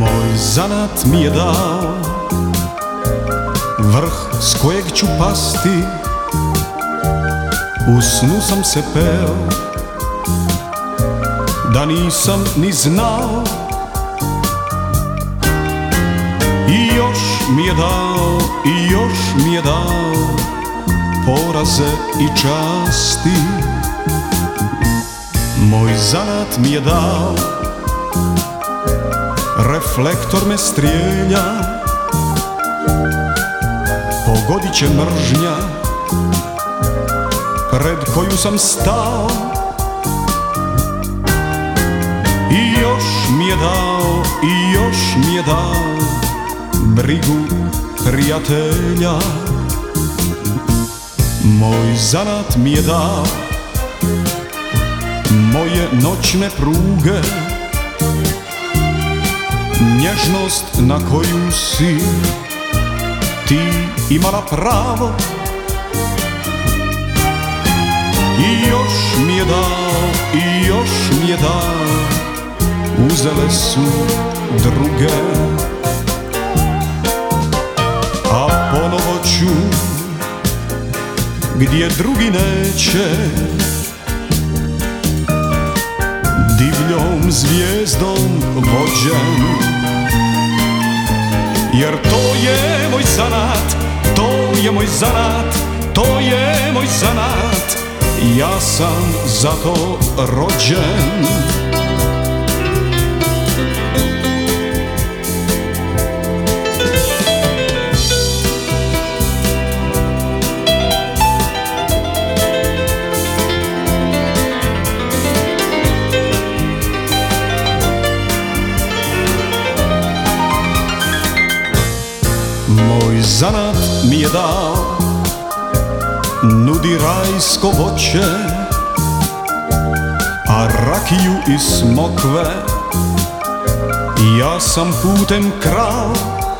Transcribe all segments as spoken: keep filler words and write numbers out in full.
Moj zanat mi je dao vrh s kojeg ću pasti. U snu sam se peo da nisam ni znao. I još mi je dao, i još mi je dao poraze i časti. Moj zanat mi je dao, reflektor me strijelja, pogodit će mržnja pred koju sam stao. I još mi je dao, i još mi je dao brigu prijatelja. Moj zanat mi je dao moje noćne pruge, nježnost na koju si ti imala pravo. I još mi je dao, i još mi je dao, uzele su druge. A ponovo ću gdje drugi neće, divljom zvijezdom vođen. Jer to je moj zanat, to je moj zanat, to je moj zanat, ja sam za to rođen. Moj zanat mi je dao, nudi rajsko voće, a rakiju i smokve ja sam putem krao.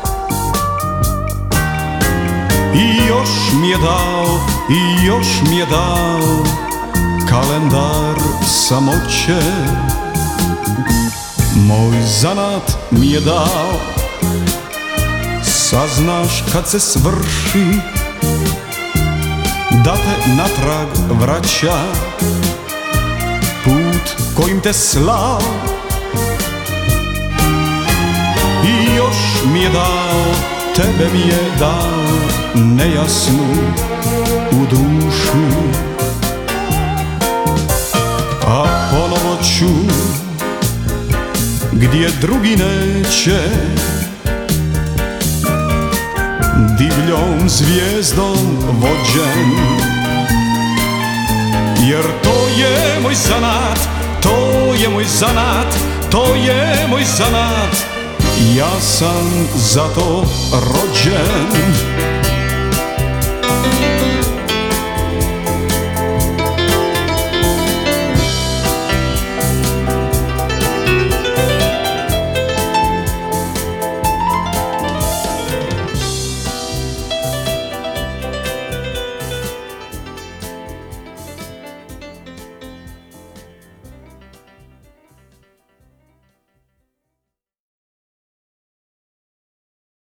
I još mi je dao, i još mi je dao kalendar samoće. Moj zanat mi je dao, saznaš kad se svrši, da te natrag vraća put kojim te slao. I još mi je dao, tebe mi je dao, nejasnu u dušu. A ponovo ću gdje drugi neće, divljom zvijezdom vođen. Jer to je moj zanat, to je moj zanat, to je moj zanat, ja sam za to rođen.